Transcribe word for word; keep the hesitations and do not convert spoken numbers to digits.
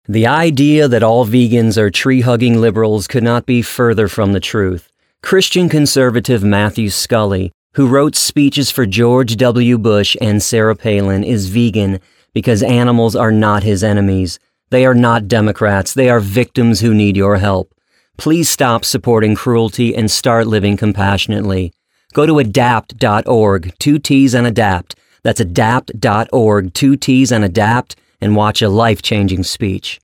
The idea that all vegans are tree-hugging liberals could not be further from the truth. Christian conservative Matthew Scully, who wrote speeches for George W. Bush and Sarah Palin, is vegan because animals are not his enemies. They are not Democrats. They are victims who need your help. Please stop supporting cruelty and start living compassionately. Go to adapt dot org, two T's and adapt. That's adapt dot org, two T's and adapt, and watch a life-changing speech.